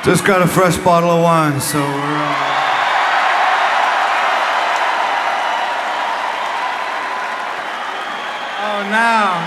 Just got a fresh bottle of wine, so we're. Oh, now.